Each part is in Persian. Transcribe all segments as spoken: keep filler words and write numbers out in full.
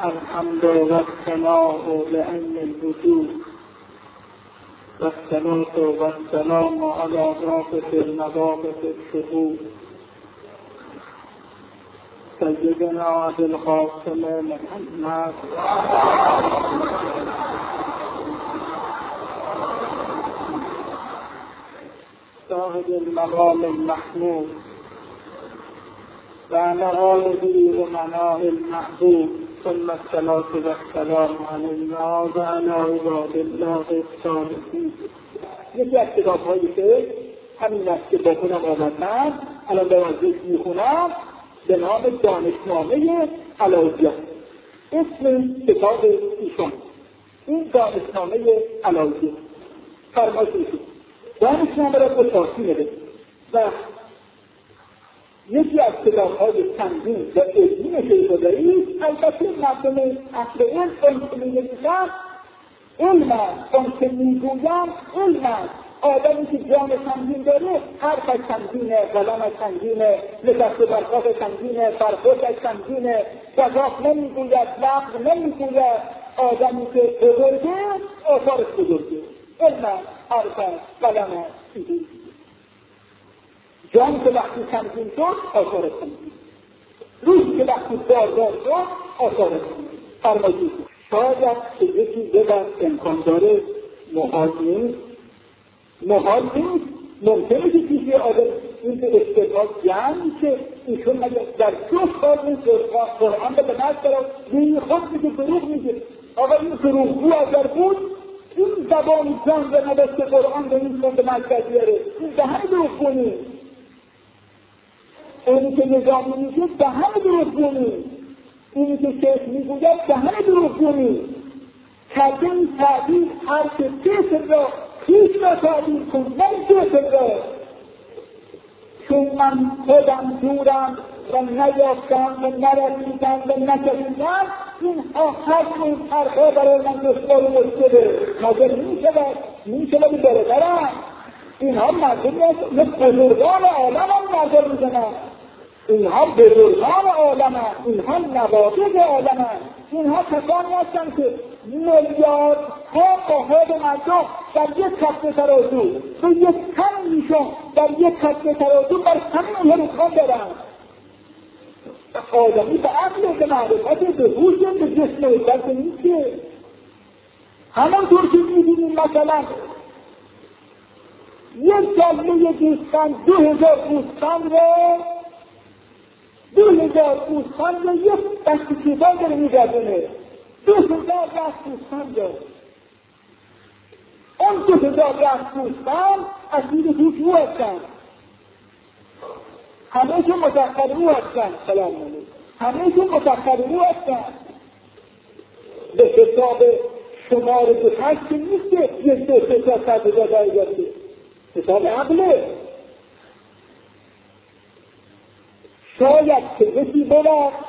الحمد والثناء لعلم الوجود والصلاة والسلام على رافع المواقف الشهود سيدنا أبي القاسم محمد صاحب المقام المحمود وعلى آله ومناه المحبوب ثم الصلاة والسلام علیه و علی عباد الله الصالحین. یکی از کتاب‌هایی که همین است که با خودم آمدم الان به وضعیت میخونم به نام دانشنامه علاییه. اسم کتاب ایشان این دانشنامه علاییه. فرمایش ایشان دانشنامه را به فارسی نوشت و یکی از کتاب‌های سنگین و علمی نشده شده‌اید. البته مردم اهل علم اون که می‌نویسند علم است، اون که می‌گویند علم است. آدمی که جان سنگین داره حرفش سنگینه، قلمش سنگینه، نشسته بر خاک سنگینه، برخوردش سنگینه، گزاف نمی‌گوید، لفظ نمی‌گوید. آدمی که بزرگه آثارش بزرگه. علم است، حرفش، قلمش سنگینه. جان که وقتی سنگین شد آثار سنگین، روح که وقتی باردار شد آثار سنگین. فرمایید شاید که یکی ببر امکان داره محال نیست، محال نیست، ممکنه که کسی آدم این که استقلال جمعی که ایشون در دو سال این قرآن به نزد دارد یه خود میگه دروغ میگه. آقا این دروغگو اگر بود این زبان جان به نوشت قرآن به این کن به نزد بیاره. این به همه دروغگو نیست. اینی که نظامی میگه به همه دروغگو نیست. اینی که شیخ میگوید به همه دروغگو نیست. کرده این تعبیر حرف جسر را هیچ را تعبیر کن نه جسر را. چون من خودم دورم و نیافتم و نرسیدم و نکشیدم این حرف این حرفها برای من دشوار و مشکله. مگر میشود میشود برادرم اینها مردم یک بزرگان عالم هم نظر میزنن. اینها بزرگان عالم هم، اینها نوابغ عالم هم. اینها کسانی هستند که میلیاردها قاهد مردم در یک کفه ترازو به یک تن میشن، در یک کفه ترازو بر همین اینها رکان دارن. آدمی به عقل، به معرفت، به هوش، به جسم بلکه نیست که همانطور که میبینیم مثلا یک جلوه گوسفند دو هزار گوسفند را دو هزار گوسفند را یک دستی کیفان داره میگردونه. دو هزار رفت گوسفند را اون دو هزار رفت گوسفند از دید هیچ او هستند. همه که مسخر او هستند. سلام علیکم. همه که مسخر او هستند. به حساب شمار دو تشت که نیست که یک دو سه تا صد هزار داری داشته. حساب عقله. شاید که یکی بود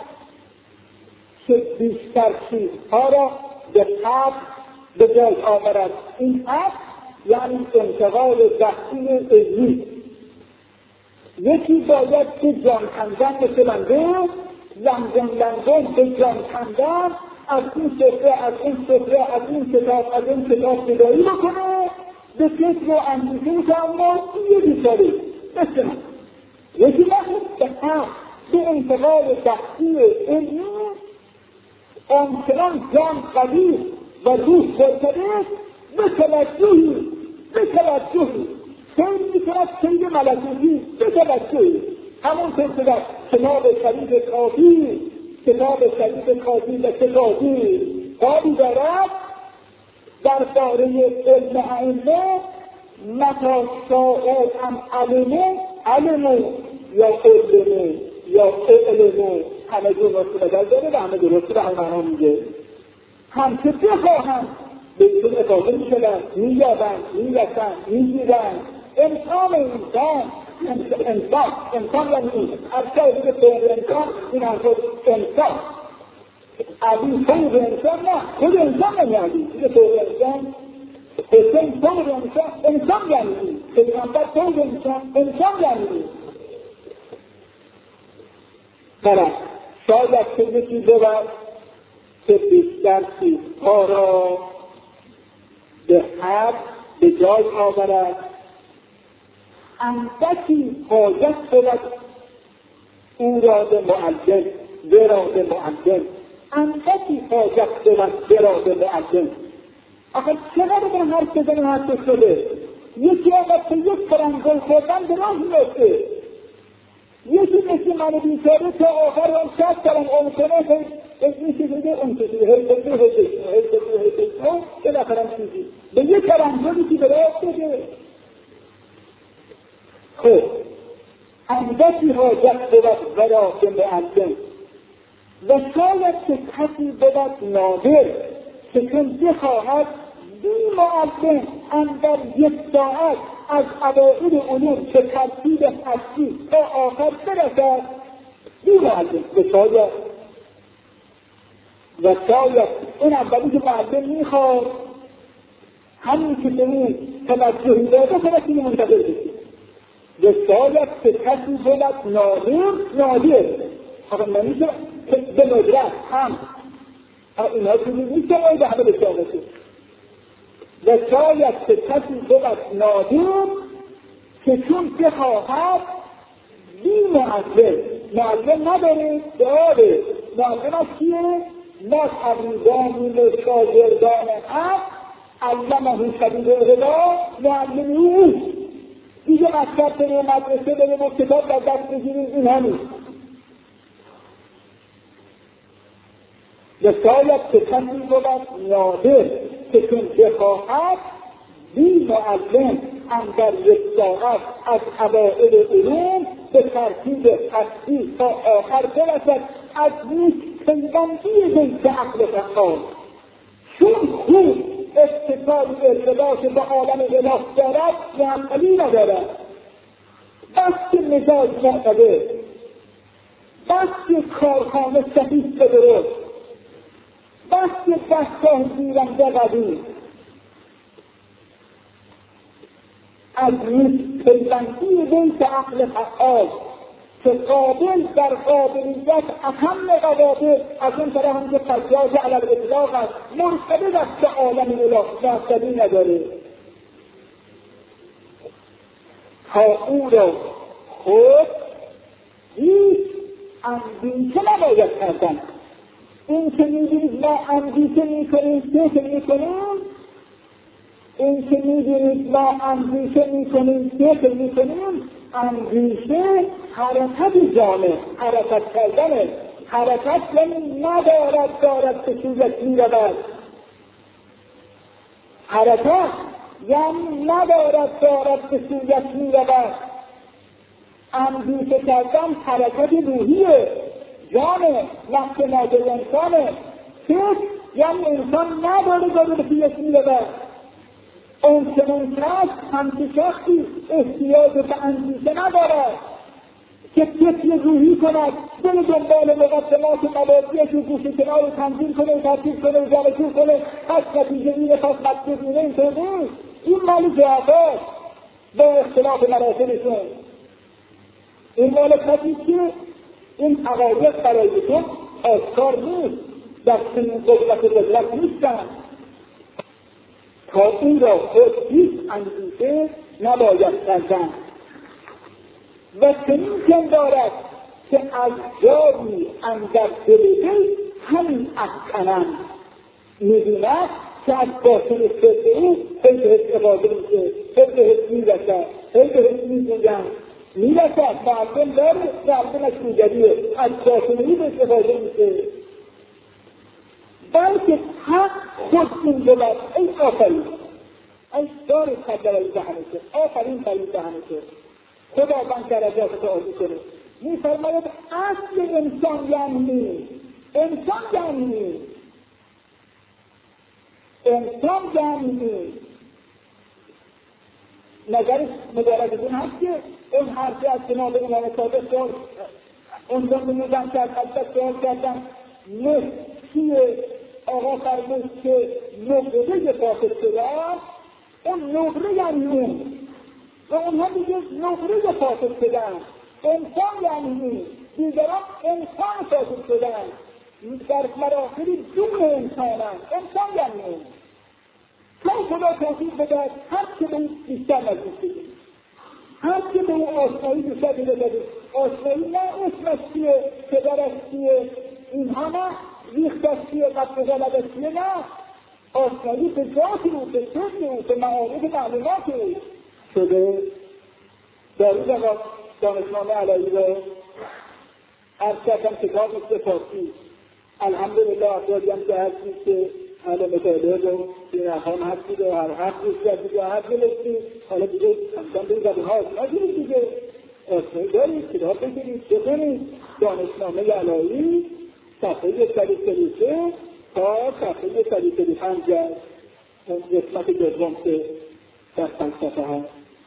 که بیشتر چیزها را به حد به جای آورد. این حد یعنی انتقال دستی علمی. یکی باید که جان کندن مثل بنده لنگن لنگن به جان کندن از این سفره از این سفره از این کتاب از این کتاب جدایی بکنه به فکر و اندیشه که اما یه بیچاره مثل من. یکی نخود به هم به انتقال دستی علمی آنچنان جان قوی و روح برکده به توجهی به توجهی سیر میکند سیر ملکوتی به توجهی همون طور در کتاب شریف کافی کتاب شریف کافی و کتابی قالی دارد در باره علم ائمه متا شاء ام علمه علمه یا علمه یا علمه همه دو نصف نظر داره و همه درست به همه معنا میگه. هم که بخواهند به ایشون اضافه میشدن مییابند میرسند میگیرند. انسان انسان انسان انسان یعنی این ارشای دیگه فوق انسان این همطور انسان علی فوق انسان نه خود انسان نمی علی دیگه فوق انسان حسین فوق انسان انسان یعنی این پیغمبر فوق انسان انسان یعنی این. برای شاید که یکی بود که بیشتر چیزها را به حد به جای آورد، اندکی حاجت بود او را به معلم، ورا به معلم، اندکی حاجت بود ورا به معلم. آخه چقدر به حرف بزنیم حرف شده؟ یکی آقا که یک فرنگل خوردن به راه میفته، یکی مثل من بیچاره تا آخر اون شد کلم اون کنه این چیزی اون چیزی هی بگی هی بگی هی بگی هی بگی که نفرم چیزی به یک فرنگلی که به راه بده. خب اندکی حاجت بود ورا به معلم و شاید که کسی بود نادر که چون بخواهد بی معلم اندر یک ساعت از اوائل علوم که ترتیب هستی تا آخر برسد بی معلم. و شاید و شاید این اولی که معلم میخواد همین که به اون توجهی داده توجهی منتظر بشید. و شاید که کسی بود نادر نادر حالا نمیشه که به ندرت هم اینها چیزی نیست که باید همه بشاقه شد. و شاید که کسی بود نادر که چون بخواهد بی معلم، معلم نداره داره. معلم از کیه؟ ما تبریزانیم شاگردان حق علمه شدید القوا، معلم اوست. دیگه مکتب بره مدرسه بره و کتاب در دست بگیریم این همین. و شاید که کسی بود نادر که چون بخواهد بی معلم اندر یک ساعت از اوائل علوم به ترتیب هستی تا آخر برسد از نیک پیوندی بیت عقل فقال. چون خوب اتصال ارتباط به عالم اله دارد معقلی ندارد، بس که مزاج معتدل، بس که کارخانه صحیح به درست، بس که دستگاه گیرنده قوی، از نیک پیوندی بیت عقل فعال که قابل در قابلیت اهم قوابل از اون طرح هم که فجاج علی الاطلاق است، مرتبط است که عالم اله معتدی نداره. تا او را خود هیچ اندیشه نباید کردن. این که می‌بینید ما اندیشه می‌کنیم، فکر می‌کنیم، این که می‌بینید ما اندیشه می‌کنیم، فکر می‌کنیم، اندیشه حرکت جامعه، حرکت کردنه. حرکت یعنی ندارد دارد که سویت می‌رود. حرکت یعنی ندارد دارد که سویت می‌رود. اندیشه کردن حرکت روحیه، جانه، نفس ناظر انسانه. فکر یعنی انسان نداره داره به سویت می‌رود. اون که منکرد همچه شخصی احتیاج به اندیشه ندارد که فکر روحی کند، بره دنبال مقدمات مبادیش و گوشه کنار تنظیم کنه، ترتیب کنه، جمع‌جور کنه، پس نتیجه اینه، پس مطلوب اینه. اینطور نیست. این مال ضعفاست با اختلاف مراتبشون. این مال کسی که این حقایق برای تو آشکار نیست، در سنین قدرت قدرت نیستن. تا این را خود هیچ اندیشه نباید کردن. و چنین کن دارد که از جایی اندر دل دل همین افکنم می‌بیند که از باطن صدق او خیلی به حس افاده میشه، خیلی به حس میرسد، خیلی به حس میگویند میرسد. معلم داره، معلمش میگریه، از باطن او به حس افاده میشه. بلکه حق خود این بود. ای آفرین، ای دار خدر دهنشه، آفرین فرید دهنشه، خدا بند درجات تو عالی کنه. می‌فرماید اصل انسان یعنی انسان یعنی انسان یعنی نظرش مدارجتون هست که اون حرفی از جناب امام صادق سوال اون رو می‌دن که از حضرت سوال کردن نه چیه؟ آقا فرمود که نقره فاسد شده است. اون نقره یعنی اون و اونها دیگه نقره فاسد شده است. انسان یعنی اون، دیگران انسان فاسد شده است. در مراحل دون انسانن، انسان یعنی چون خدا توفیق بده هر که به این بیشتر نزدیک بگیم، هر که به اون آشنایی بیشتر بده. آشنایی نه اسمش چیه، پدرش چیه، اینها نه، ریختش چیه، قطع غلبش چیه، نه، آشنایی به ذات او، به سر او، به معارف معلومات او شده. دارید اقا دانشنامه علایی را عرض کردم کتاب مثل فارسی الحمدلله افرادی هم که هستید که حالا مطالعه رو این اخوان هستید و هر حق روز کردید و حق بلستید، حالا دیگه همچنان به این زبان ها آسنا شدید دیگه، آسنایی دارید، کتاب بگیرید، بخونید دانشنامه علایی صفحه صد و سی و سه تا صفحه صد و سی و پنج اون قسمت دوم که در فلسفه هست.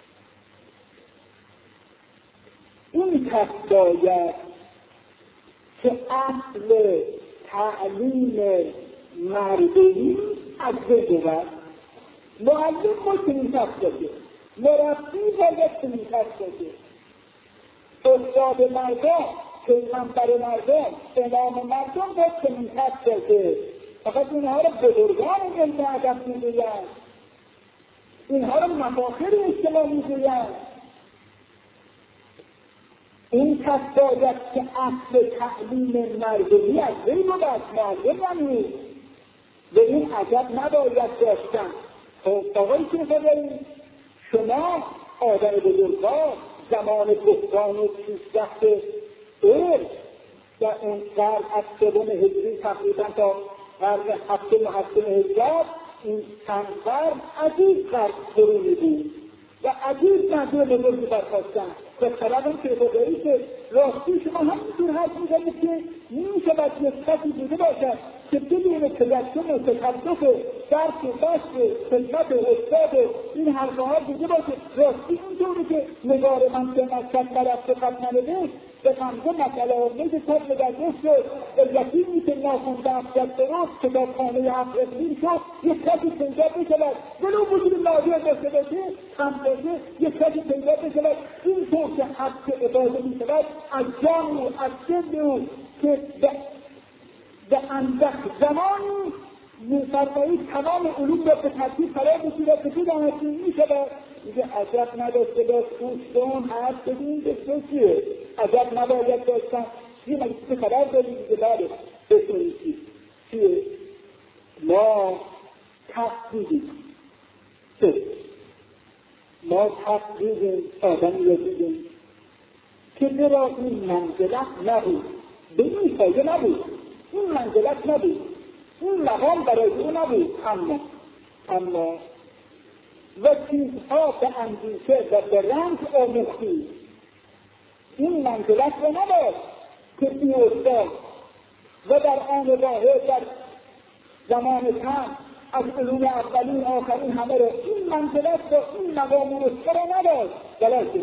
این کس باید که اصل تعلیم مردمی از وی بود. معلم باید چنین کس باشه، مربی باید چنین کس باشه، استاد مردم، پیغمبر مردم، امام مردم باید چنین کس باشه. فقط اینها را بزرگان علم ادب میگویند، اینها را مفاخر اجتماع میگویند. این کس باید که اصل تعلیم مردمی از وی بود، از معلم یعنی به این عجب نباید داشتن. خب آقای که فرمایید شما آدم بزرگوار زمان بحران و پیشرفت علم و اون قرن از سوم هجری تقریبا تا قرن هفتم و هفتم هجری، این چند قرن عجیب قرن فرونی بود و عجیب مردم بزرگی برخواستن و طلب هم که افادهی که راستی شما همینطور حرف میزنید که میشود یک کسی بوده باشد که بدون تجسم و تکلف درس و بحث خدمت استاد این حرفه ها بوده باشه. راستی اینطوری که نگار من که مکتب برفته قد ننوشت به غمزه مسئله آمده کتاب مدرس شد و یقینی که ناخونده افزد درست کتابخانه حق اقلیم شد یک کسی پیدا بشود ولو وجود ناظر داشته باشه خمسازه یک کسی پیدا بشود اینطور که حق عباده میشود از جان و از سن او که به اندک زمانی میفرمایید تمام علوم را به ترتیب قرار بگیرد که بداند که میشود. دیگه عجب نداشته باش دوستان حرف بدین بسیار چیه، عجب نباید داشتن چیه، مگه چیه خبر داریم دیگه بله بسیاری چیه. ما تقدیدیم چه؟ ما تقدیدیم آدمی را دیدیم که برا این منزلت نبود، به این فایده نبود، این منزلت نبود، این مقام برای او نبود، اما اما و چیزها به اندیشه و به رنج آموختی این منزلت را نداشت که بیافتاد و در آن واحد در زمان کم از علوم اولین آخرین همه را این منزلت را این مقام رسته را نداشت، بلکه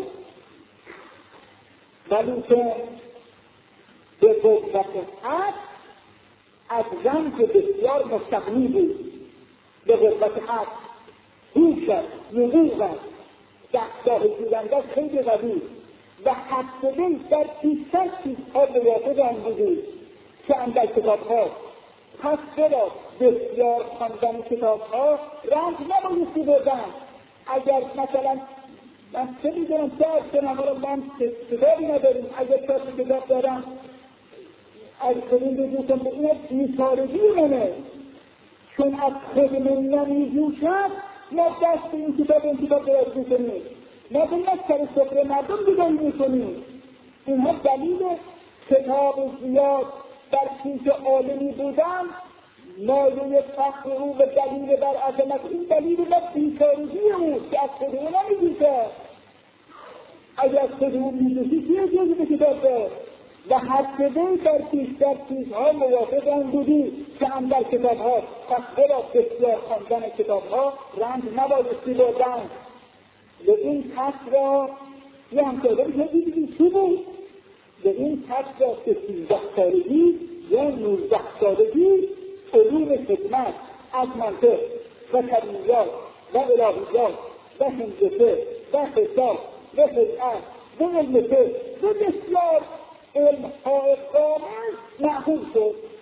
ولی که به قوت حق از رنج بسیار مستغنی بود. به قوت حق هوشت، نبوغت، دستگاه جویندش خیلی قوی و حدسدل در بیشتر چیزها موافق آن بودی که اندر کتابها. پس چرا بسیار خواندن کتابها رنج نبایستی بردن. اگر مثلا من چه میدونم چه از کنم را من کتابی نداریم، اگر کسی کتاب دارم از خودم بجوشم به این بیچارگی منه، چون از خود من نمیجوشم ما دست به این کتاب این کتاب دراز میکنیم، ما به یک سر سفره مردم دیگری میکنیم. اینها دلیل کتاب زیاد در پیش عالمی بودن مایه فخر او و دلیل بر عظمت این دلیل بر بیچارگی او که از خود او نمیجوشد. اگر از خود او میجوشی چیه جزی به کتاب دار و حدسدل در بیشتر چیزها موافق آن بودی که هم در کتاب ها. پس برا بسیار خواندن کتاب ها رنج نبایستی بردن. به این کس را یه همساده بشه دیدی چی بود؟ به این کس را که سیزده سالگی یا نوزده سالگی علوم خدمت از منطق و کلیات و الهیات و هندسه و حساب و خدمت و علم فقه و بسیار علم های کامل معقول شد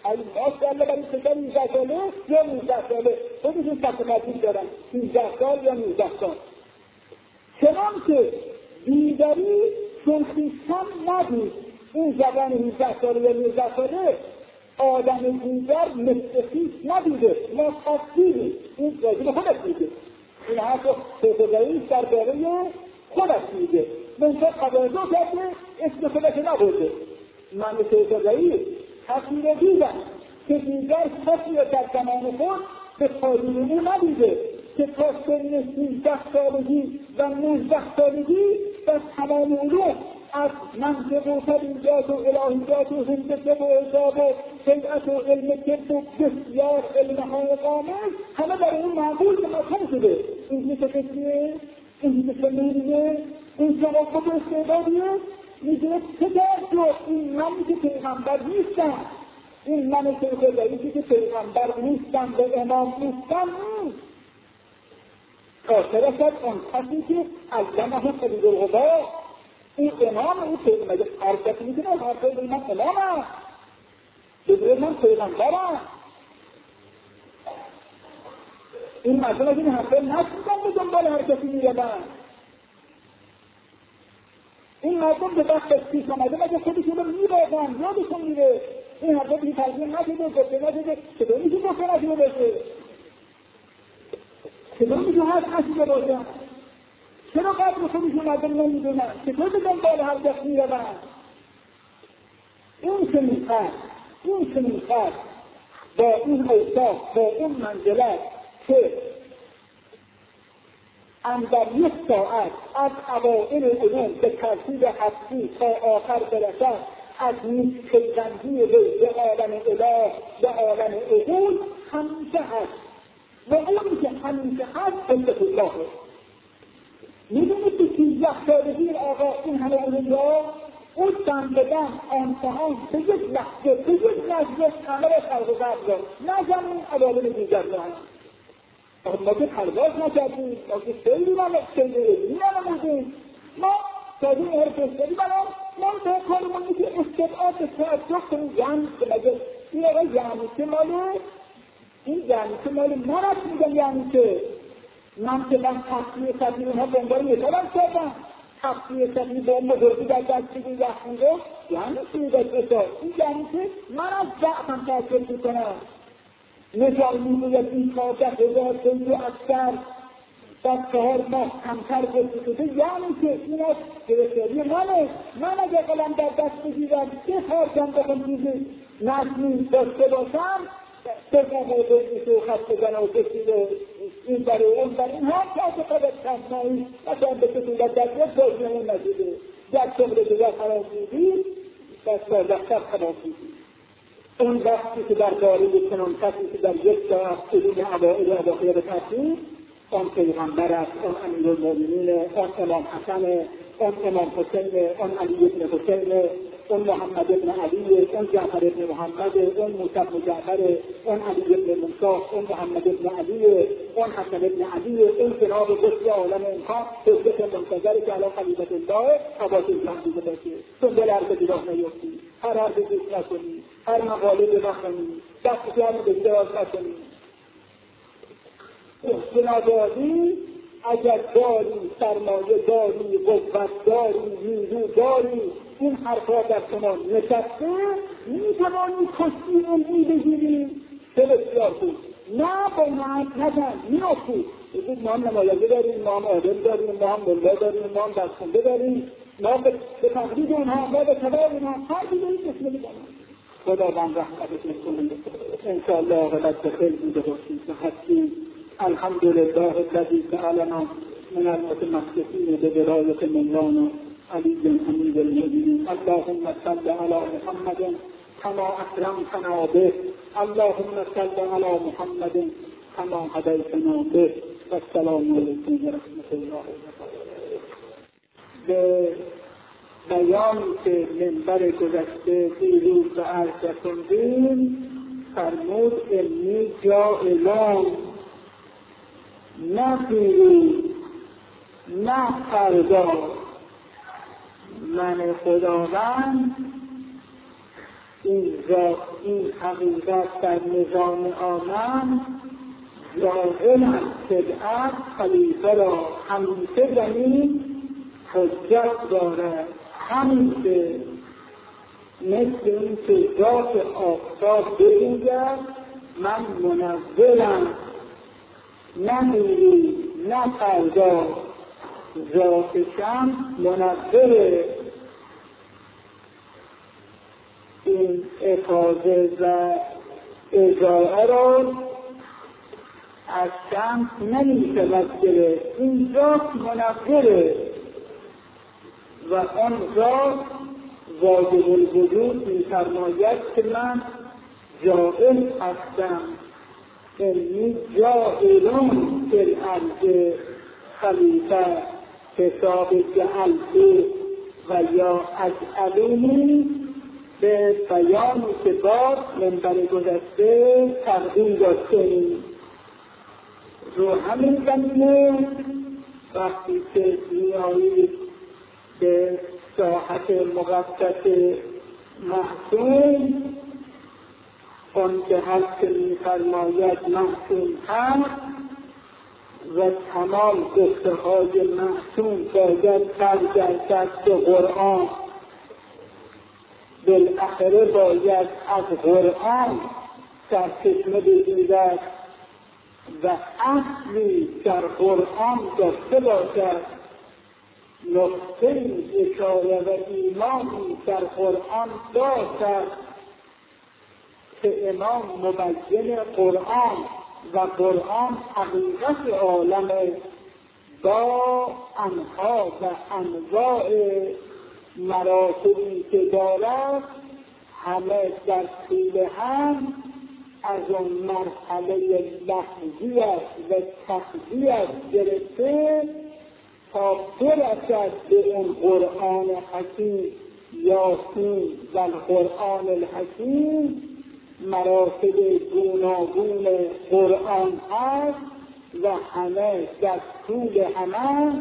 ای ماشاءالله برای پسر نوزده ساله یا نوزده ساله خودشون تکمتی دارن سیزده سال یا نوزده سال. چنانکه دیگری چون خویشتن نبود این زبان نوزده ساله یا نوزده ساله آدم دیگر مثل خویش ندیده، ما تصدیقی این راجع به خودت میگه، این حرف شیخ رئیس در باره خودت میگه، منطقه قبازو کرده اسم خودت نبوده. من شیخ رئیس تصویر دیدم که دیگر کسی را در زمان خود به تاجیرونی ندیده که تا سن سیزده سالگی و نوزده سالگی در تمام علوم از منطق و طبیعیات و الهیات و هندسه و حساب و شیعت و علم طب و بسیار علمهای کامل همه برای این معقول به مطمئن شده. این که فکریه، این که فنیه، این که وقت و استعدادیه، میگه چه درد این منی که پیغمبر نیستم، این من شیخ رئیسی که پیغمبر نیستم و امام نیستم نیست. کافر شد اون کسی که علمه قدیر الغبا این امام این پیغمبر هر کسی میتونه هر کسی من امامم بدون من پیغمبرم. این مردم از این حرفه نشیدن به دنبال هر کسی میردن. این مردم به وقت پیش آمده مگه خودشون رو میبازن یادشون میره این حرفه بی تلقیم نشده گفته نشده چطور میشه گفته نشده باشه، چطور میشه هست نشده باشن، چرا قدر خودشون مردم نمیدونن، چطور به دنبال هر کس میردن. این که میخواد این که میخواد با این اوصاف با این منزلت که اندر یک ساعت از اوائل علوم به ترتیب هستی تا آخر برسد از پیوندی وی به عالم اله به عالم عقول همیشه هست و اونی که همیشه هست علت الله. میدونید که سیزده سالگی آقا این همه علم را اون دم به دم امتحان به یک لحظه به یک لحظه همه را خلق و قبل را نزمین عوالم دیگر را ما که پرواز نکردیم، ما که خیلی من خیلی علمی نمودیم، ما تازه این حرف استادی برام ما به کارمون که استدعا به تعجب کنیم یعنی که مگه این آقا یعنی که ماله این یعنی که ماله من از میگم یعنی که من که من تفصیل تفصیل اونها دنبال مثالم کردم تفصیل تفصیل با اون بزرگی در دستگی زخمی رو یعنی سیدت رسال این یعنی که من از ضعفم تعجب میکنم مثال میگوید این کارده هزار سنجو اکثر در چهار ماه کمتر گفته شده یعنی که این از گرفتاری منه. من اگه قلم در دست بگیرم سه خارجم بخون چیزی نظمی داشته باشم بگم و بگیش و خط بزنه و بسیده این برای اون برای این هم که از قدر کمنایی مثلا به کسی در دست بازی اون نشده یک شمره دیگر خراب میدید دست بازدختر خراب میدید. اون وقتی که در داری چنان کسی که در یک ساعت علوم عوائل اواخر ترتیب اون پیغمبر است، اون امیرالمومنین، اون امام حسن، اون امام حسین، اون علی ابن حسین، اون محمد ابن علی، اون جعفر ابن محمد، اون موسی ابن جعفر، اون علی ابن موسی، اون محمد ابن علی، اون حسن ابن علی، اون جناب قطب عالم امکان حجت منتظر که علی خلیفة الله حواسی دیده باشه. دنبال حرف دیگاه نیفتی، هر حرف دوست نکنی، هر مقاله بخونی، دست جمع به دراز نکنی. جنابادی اگر داری سرمایه داری قوت داری نیرو داری این حرفا در شما نشسته میتوانی کشتی علمی بگیری چه بسیار بود نه با نهت نزن میافتی بگید ما هم نماینده داریم ما هم عادل داریم ما هم ملا داریم ما هم دستخونده داریم ما به تقلید اونها ما به تبع اونها هر دیگه این قسمه میکنم خداوند رحمتش میکنه انشاءالله عاقبت به خیر بوده باشیم که هستیم. الحمد لله الذي جعلنا من المتمسكين بولاية مولانا علي أمير المؤمنين. اللهم صل على محمد كما أكرمتنا به، اللهم صل على محمد كما هديتنا به. والسلام عليكم ورحمة الله وبركاته. به بیانی که منبر گذشته دیروز به عرض رسوندیم فرمود علمی جاهلان نه دیروز نه فردا من خداوند این ذات، این حقیقت در نظام آمن جاهل از خدعت خلیفه را همیشه زمین حجت دارد. همیشه مثل این که ذات آفتاب بگوید من منزلم، نه نوری نه فردا، ذات شمس منزل. این افاظه و اجاعه را از شمس نمی شود گرفت. این ذات منزله و آن ذات واجب الوجود می فرماید که من جاهل هستم. اینی جاهلون فی الارض خلیفه حساب جعلته و یا اجعلونی به بیانی که باز منبر گذشته تقدیم داشتیم. رو همین زمینه وقتی که میایید به ساحت مقدس معصوم، اون که هست که می‌فرماید معصوم هست و تمام گفته های معصوم باید برگردد به قرآن، بالاخره باید از قرآن سرچشمه بگیرد و اصلی در قرآن داشته باشد. نقطه اشاره و ایمانی در قرآن داشت که امام مبین قرآن و قرآن حقیقت عالم با انها و انواع مراتبی که دارد همه در طول هم از اون مرحله لحظیت و تقدیت گرفته تا برسد به اون قرآن حکیم یاسین و القرآن الحکیم. مراتب گوناگون قرآن هست و همه در طول همه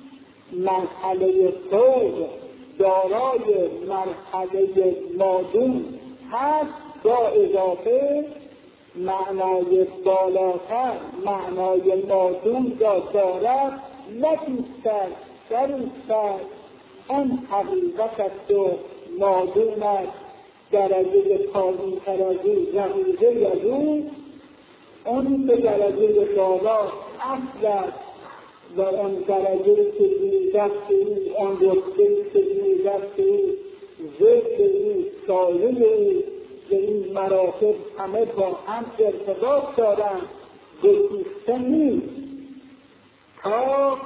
مرحله صوت دارای مرحله مادون هست، با اضافه معنای بالاتر معنای مادون را دارد. لطیفتر شریفتر آن حقیقت است و مادون است، درجه پایین تر از او رقیقه از او، اون به درجه بالا اصل است و آن درجه که دست او، آن رتبه که دست او، ذکر او، سایه او به این مراتب همه با هم ارتباط دارند. گسیخته نیست تا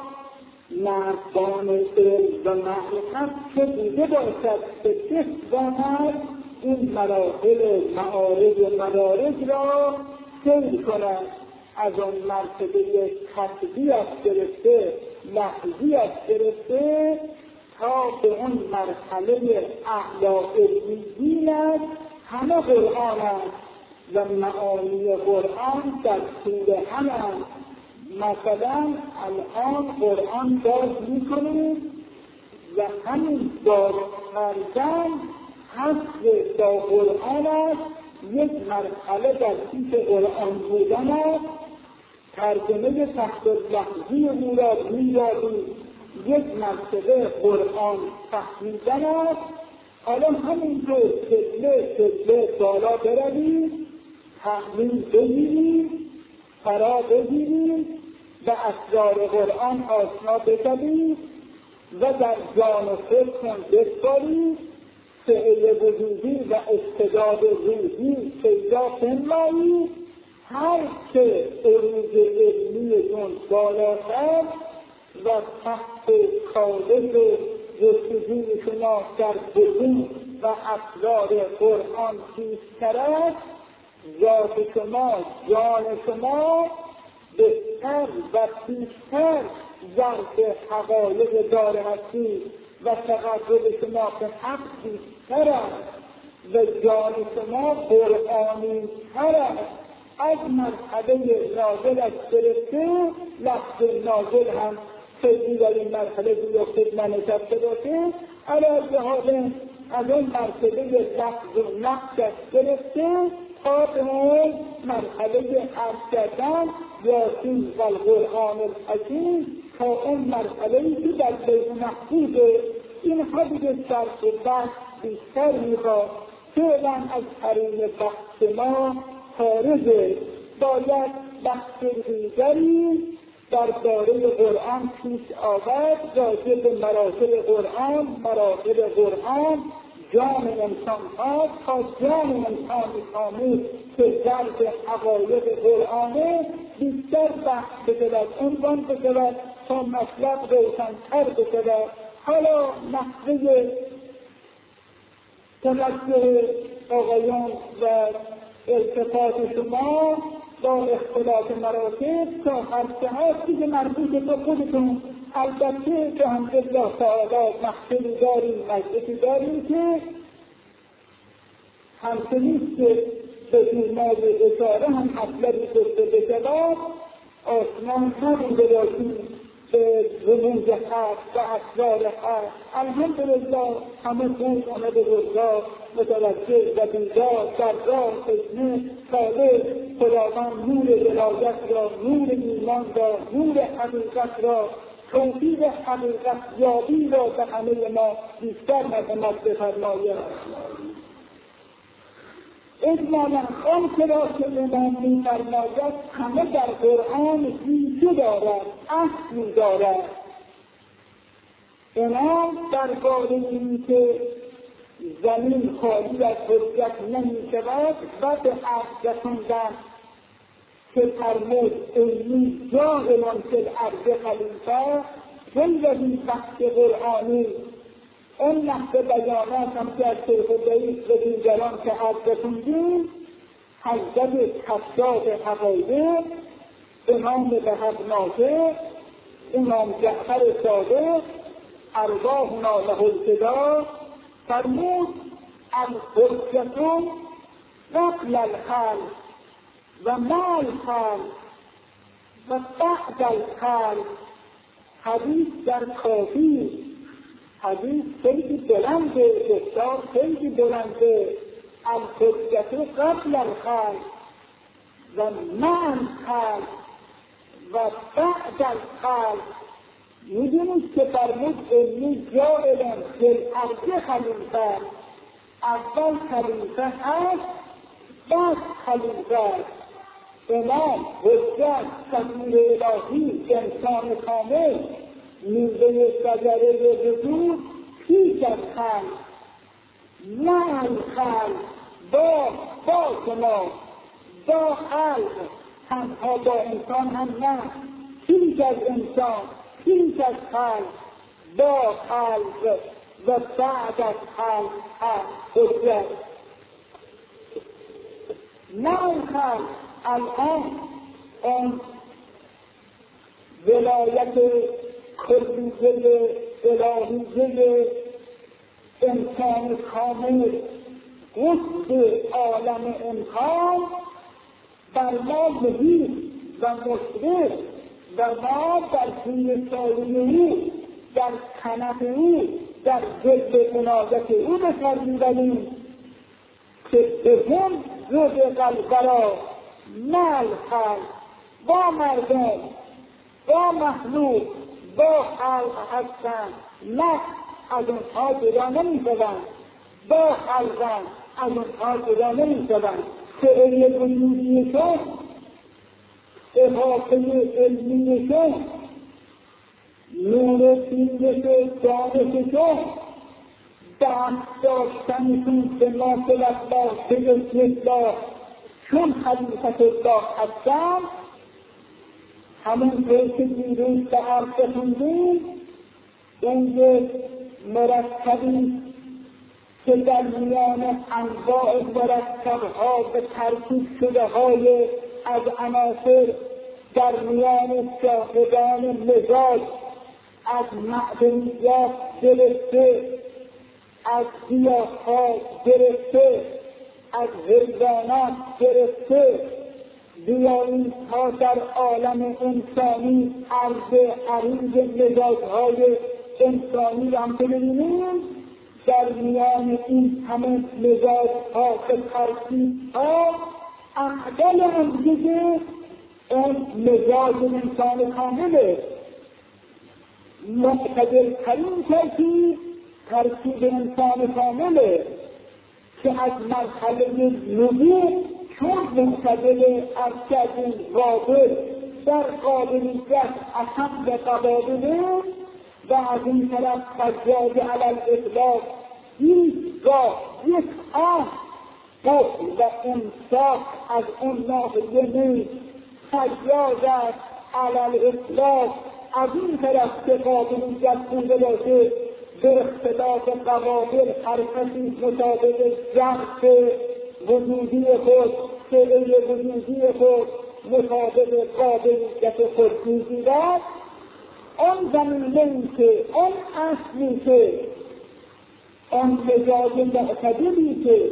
مردان علم و معرفت که دیده باشد که بتواند این مراحل معارج و مدارج را سیر کند. از آن مرتبه قطعیت گرفته لحظیت گرفته تا به اون مرحله اعلی علمیت همه قرآن است و معانی قرآن در طول همه. مثلا الان قرآن باز میکنیم و همین بار مردن حسب با قرآن است، یک مرحله در پیش قرآن بودن است. ترجمه تحت لحظی او را می‌یابیم، یک مرتبه قرآن فهمیدن است. حالا همین رو سلسله سلسله بالا برویم، تحلیل بگیریم، فرا بگیریم و اسرار قرآن آشنا بشویم و در جان و فکرمان بسپاریم. سعی وجودی و استعداد روحی پیدا کنیم. هر که عروض علمیتون بالاتر و تحت کادر جستجوی شما در بدون و اسرار قرآن چیزتر است، ذات شما، جان شما بهتر و پیشتر ظرف حقایق دار هستی و تقرب شما به حق بیشتر است و جان شما قرآنی تر است. از مرحله نازل از گرفته لفظ نازل هم خیلی در این مرحله دیگه خود ننشسته باشه. علاوه حال از اون مرتبه لفظ و نقشش گرفته تا به مرحله عرض کردن یاسین و القرآن الحکیم تا اون مرحله‌ای که در لوح محفوظه. اینها دیگه شرط و بحث بیشتر می‌خواد. فعلا از حریم بحث ما خارجه. باید بحث دیگری درباره قرآن پیش آورد، راجع به مراتب قرآن، مراتب قرآن جان انسان ها تا جان انسان کامل که درد حقایق قرآنه بیشتر بحث بشود، عنوان بشود تا مطلب روشن‌تر بشود. حالا نحوه توجه آقایان و التفات شما با اختلاف مراتب تا هرچه هست دیگه مربوط به خودتون. البته که الحمدلله تعالی محفلی داریم، مجلسی داریم که همچه نیست که به دیرماز اشاره هم مطلبی گفته بشود، آسمان نبوده باشیم به رموز حق و اسرار حق. الحمدلله همه خوب همه بزرگا متوجه و بیدار در راه خشنه صالح خداوند نور ولایت را، نور ایمان را، نور حقیقت را، توفیق حقیقت یابی را به همه ما بیشتر مرحمت بفرماید. اجمالا آن که را که امام می‌فرماید همه در قرآن ریشه دارد، اصلی دارد. امام درباره این که زمین خالی از حجت نمی‌شود و به عرض رساندن که فرمود انی جاعل فی الارض خلیفه والذی بحث قرآنی. اون نحوه بیانات هم که از شیخ ضعیف و دیگران که عرض رسوندیم، حضرت کشاف حقایق امام بهرنازه امام جعفر صادق ارواحنا له الفدا فرمود الحجة قبل الخلق و مع الخلق و بعد الخلق. حدیث در کافی، حدیث خیلی بلنده، گفتار خیلی بلنده. الحجة قبل الخلق و مع الخلق و بعد الخلق. میدونید که فرمود انی جاعل فی الارض خلیفه، اول خلیفه هست بعد خلیفه است. امام حجت سفیر الهی انسان کامل میوه شجره وجود پیش از خلق، مع الخلق با با شما با خلق، تنها با انسان هم نه، پیش از انسان پیش از خلق با خلق و بعد از خلق حجت. مع الخلق الان آن ولایت کلیه الهیه انسان کامل قطب عالم امکان بر ما محیط و مشرف و ما در زیر سایه او، در کنف او، در ضد عنایت او بسرمیدنیم که به هم رزق الورا مع الخلق، با مردم با مخلوق با خلق هستند، نه از اونها جدا نمیشوند، با خلقند از اونها جدا نمیشوند. سعی وجودیشون، احاطه علمیشون، نور سینگش دانششون، دست داشتنشون به ناصلت با سید الله چون خلیفت الله هستند، همون طور که دیروز به عرض خوندیم، اون یک مرکبی که در میان انواع مرکبها به ترکیب شده های از عناصر در میان شاهدان مزاج، از معدنیات گرفته، از گیاه‌ها گرفته، از حیوانات گرفته، بیایید تا در عالم انسانی عرض عریض مزاج‌های انسانی را هم ببینیم. در میان این همه مزاج ها و ترکیب ها اعدل انگیزه اون مزاج انسان کامله. معتدل ترین ترکیب ترکیب انسان کامله که از مرحله نبوغ چون معتدل ارشد رابط در قابلیت اصل قبابله و از این طرف فجاج علی الاطلاق هیچگاه یک آه بخل و انصاف از اون ناحیه نیست. فجاج علی الاطلاق از این طرف که قابلیت بوده باشه به اختلاف قوابل حرکتی مطابق جهت وجودی خود سعی وجودی خود مطابق قابلیت خود میگیرد. آن زمینه‌ای که آن اصلی که آن مزاج معتدلی که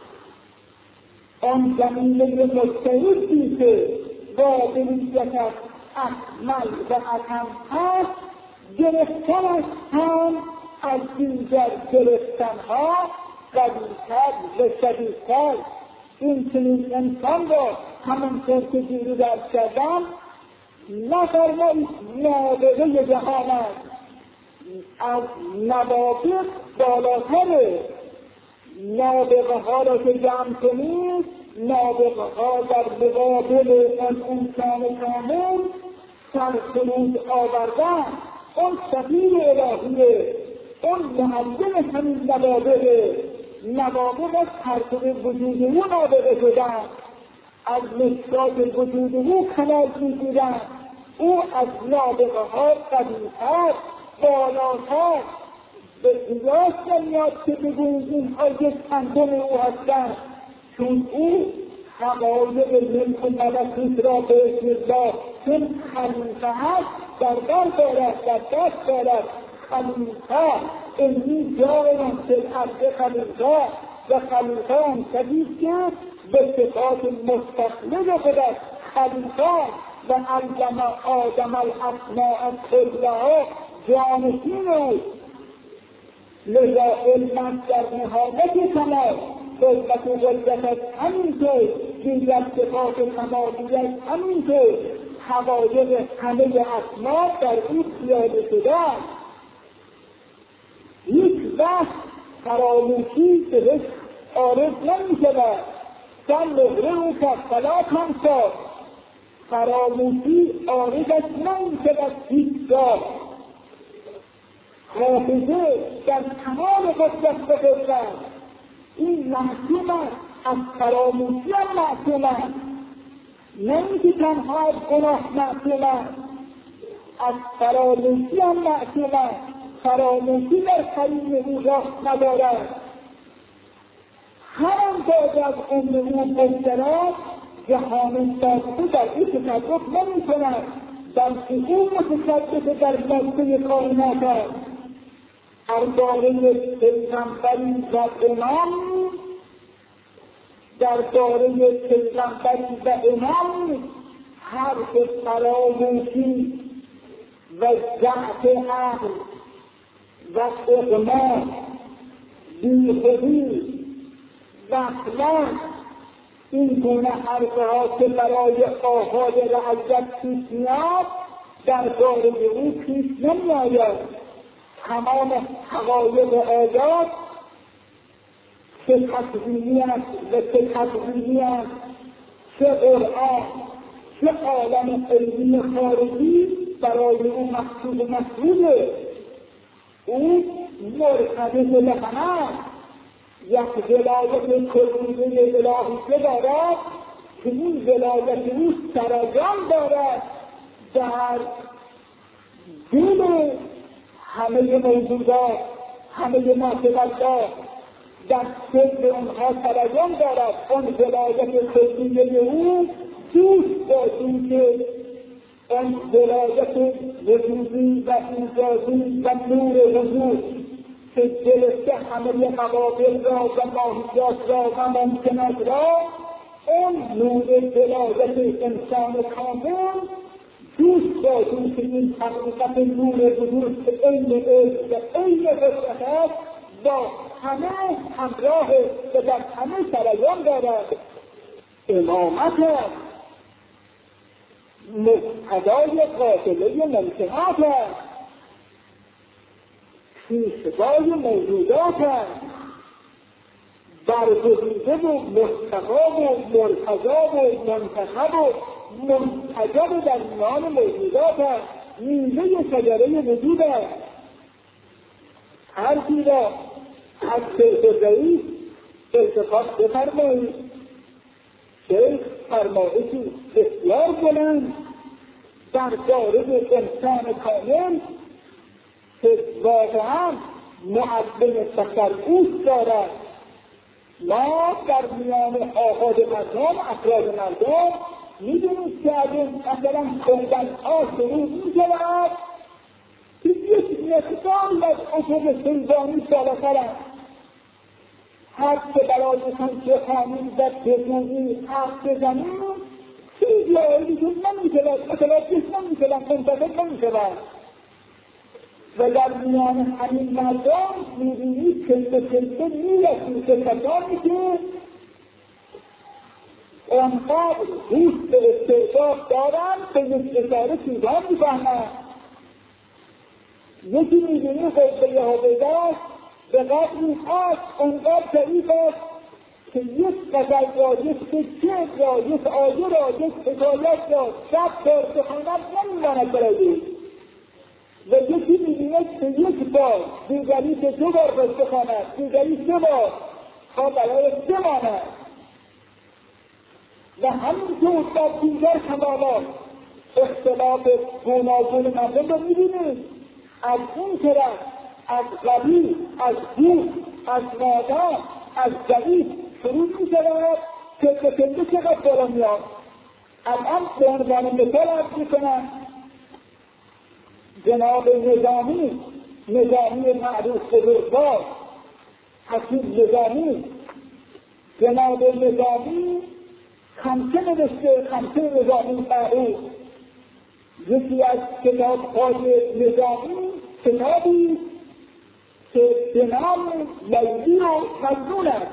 آن زمینه مستعدی که قابلیتش اکمل و اتم هست گرفتنش هم از دیگر گرفتنها قوی‌تر و شدیدتر. این چنین انسان را همانطور که دیری درک کردم نفرمایید نابغه جهان است، از نوابغ بالاتره. نابغه ها را که جمع کنید نابغه ها در مقابل آن انسان کامل سرخروج آوردن. اون سفیر الهیه، اون معلم همین نوابغه. نوابغ از پرتو وجود او نابغه شدن، از مشکات وجود او خلال میگیرند. او از نابغه ها قوی‌تر بالاتر به قیاس نمیاد که بگوییم اینها یک اندام او هستند، چون او حقایق ملک و ملکوت را به اسم الله چون خلیفه هست در بر دارد، در دست دارد. خلیفه اینی جایان فی الارض خلیفه و خلیفه هم شدید که به صفات مستقل خودش خلیفه و علم آدم الاسماء کلها جانشین او. لذا علمت در نهایت کمال قوت و قدرت همینطور دیگر صفات کمالیت همینطور حقایق همه اسما در این پیاده شده است. یک وقت فراموشی بهش عارض نمی‌شود. در مهره او کفلا کنسا فراموشی عارضش نمی‌شود هیچگاه. حافظه در کمال قدرت و قدرت این معصوم است، از فراموشی هم معصوم است. نه اینکه تنها از گناه معصوم است، از فراموشی هم معصوم است. فراموشی در قرین او راه ندارد. هر اندازه از عمر او بگذرد جهان ساخته در این تصرف نمی‌کند، بلکه او متصرف در نقطه کائنات است. درباره پیغمبری و امام درباره پیغمبری و امام حرف فراموشی و ضعف عقل و اغما بیخودی غفلت این گونه حرفها که برای آحاد رعیت پیش میاد درباره او پیش نمیآید. تمام حقایق آیات چه تکوینی است و چه تکوینی است، چه قرآن چه عالم علمی خارجی برای او مقصود و مسئوله. او مرتبط لحنه یک ولایت کلیه الهی دارد که این ولایت او سرجان دارد در دل همه موجودات، همه ماخلقات، در صدر اونها سرجان دارد. اون ولایت کلیه او دوست داشتیم که اون ولایت وجودی و ایجادی و نور وجود که جلسه همه قوابل را و ماهیات را و ممکنات را اون نور ولایت انسان کامل دوست داشتیم که این حقیقت نور وجود که این علم و این قدرت است با همه همراه و در همه سرایان دارد. امامت است، مقتضای قافله ممکنات است، پیشوای موجودات است، برگزیده و مستقام و مرتضا و منتخب و منتجب در میان موجودات است، میوه شجره وجود است. هر کی را از شیخ رئیس التفات بفرمایید. شیخ فرمایشی بسیار بلند در باره انسان کامل که واقعا معلم تصرف دارد. ما در میان آغاز مردم، افراد مردم میدونید که از این مثلا کندنها شروع میشود که یک مقدار از افق سیزانی بالاتر است. هر که برایتان که خانید و بگویی حرف بزنید چیزی آیدیتون نمیشود، متوجه نمیشود، منتظر نمیشود. و در میان همین مردم میبینید کلمه کلمه میرسید که کسانی که آنقدر روز به استعداد دارند به یک اشاره چیزها میفهمند. یکی میبینی قوه حافظه به قدری هست، آنقدر ضعیف است که یک غزل را، یک سکه را، یک آیه را، یک حکایت را صد بار بخواند نمیماند برای. و یکی میبیند که یک بار، دیگری که دو بار باید بخواند، دیگری سه بار تا برای بماند. و همینطور در دیگر کمالات اختلاف گوناگون مردم رو میبینید. از این طرف از قوی، از دور، از نادان، از ضعیف شروع میشود که به کنده چقدر بالا میاد. الان به عنوان مثال عرض میکنم جناب نظامی، نظامی معروف بزرگوار حکیم نظامی، جناب نظامی خمسه نوشته، خمسه نظامی معروف. یکی از کتاب‌های نظامی کتابی که به نام لیلی و مجنون است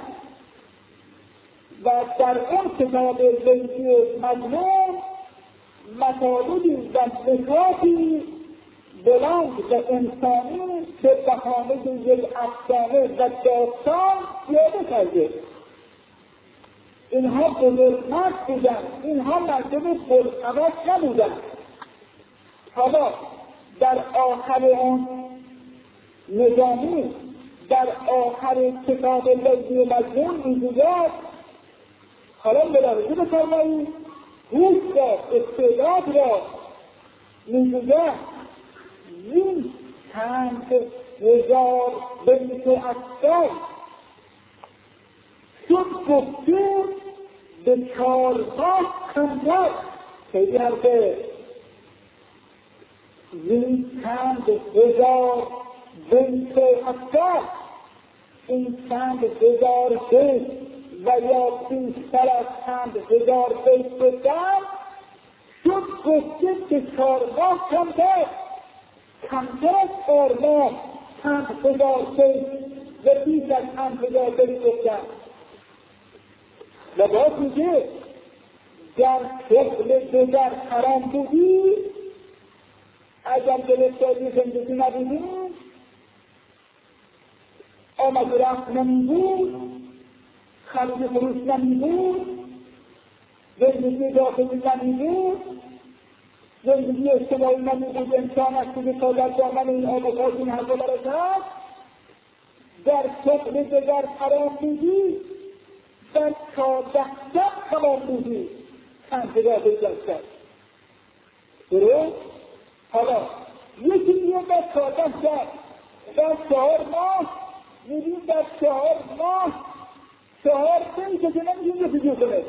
و در اون کتاب لیلی و مجنون مطالبی و نکاتی بلند و انسانی به بهانه یک افسانه و داستان یاده کرده. اینها بزرگمرد بودند، اینها مردم بلحوث نبودند. حالا در آخر اون نظامی در آخر کتاب لیلی و مجنون میگوید، حالا ملاحظه بفرمایید، روح را، استعداد را میگوید این چند هزار بیت اکثر شد گفته به چارگاه کمتر. خیلی حرفه این چند هزار بیت اکثر، این چند هزار بیت و یا بیشتر از چند هزار بیت بودن شد گفته به چارگاه کمتر. کمتر از چارگاه چند هزار بیت و بیش از چند هزار بیت بودن. و باز میگه در شغل دیگر حرام بودی، اگر دلستانی زندگی نبودی، آمد و رفت نمیبود، خرید فروش نمیبود، زندگی داخلی نمیبود، زندگی اجتماعی نمیبود، انسان از که سالت دامن این آموزات این حرفا برسد، در شغل دیگر حرام بودی، در چهارده شب تمام بودی، چند هزار بیت کرد. درست؟ حالا یکی میگه در چهارده شب، در چهار ماه، میگیم در چهار ماه چهار بیت که نمیگیم یکی جو کنه.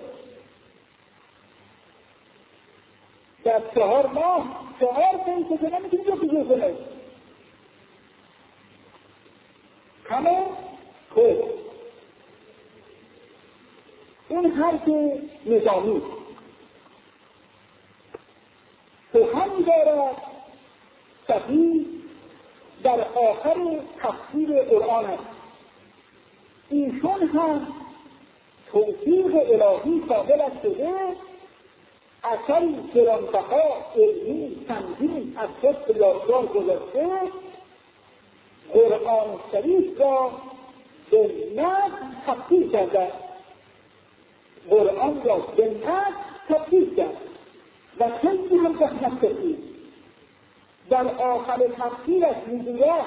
در چهار ماه چهار بیت که نمیگیم یکی جو کنه. همه خود این حرف نظامی سخن دارد صحیح در آخر تفسیر قرآن است. ایشون هم توفیق الهی کامل شده، اثری گرانبها علمی سنگین از خود به یادگار گذاشته، قرآن شریف را به نظم تبدیل کرده، قرآن را به نظم تبدیل کرد و خیلی هم زحمت کشید. در آخر تفسیرش میگوید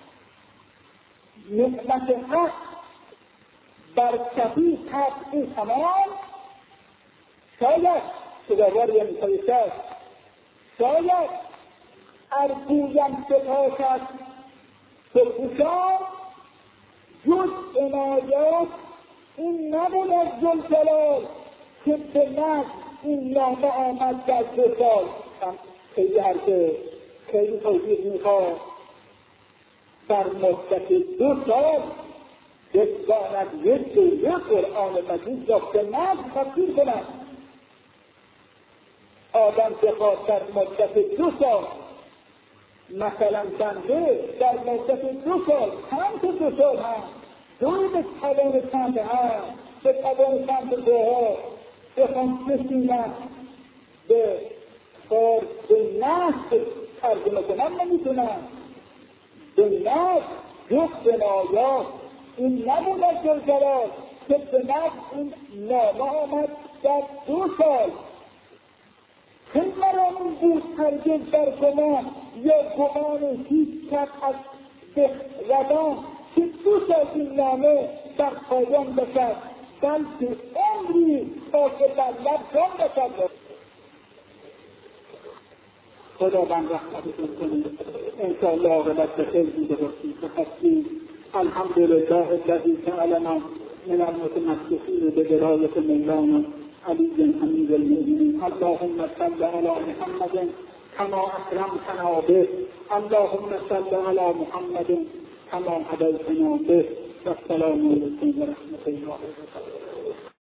نعمت حق بر کفی تبدیل تمام، شاید سزاوار یا مثالی شد، شاید ارگویم سپاسد سرخوشان، جز عنایات این نبود از ذوالجلال که به نظم این نامه آمد در دو سال. خیلی حرفه، خیلی توفیق میخواد در مدت دو سال بتواند یک دوره قرآن مجید را به نظم تبدیل کند. آدم بخواد در مدت دو سال، مثلا بنده در مدت دو سال، چند تا دو سال هم دوی به توان چند هم به توان چند دوها بخوام بسیمم به خار به نفس ترجمه کنم نمیتونم. به نفس جز بنایات این نبود از ذوالجلال که به نفس این نامه آمد در دو سال. خیلی مرامون بود هرگز در گمان یا گمان هیچ کس از بخردان که دو سال این نامه در پایان بشد، بلکه عمری تا که در لب جان بشد. خداوند رحمتتون کنید، انشاءالله عاقبت به خیر دیده باشید. بخستید الحمدلله الذی جعلنا من المتمسکین بدرایة مولانا علی امیر المؤمنین. اللهم صل علی محمد کما اکرمتنا به، اللهم صل علی محمد کما هدیتنا به. و السلام علیکم و رحمت الله و برکاته.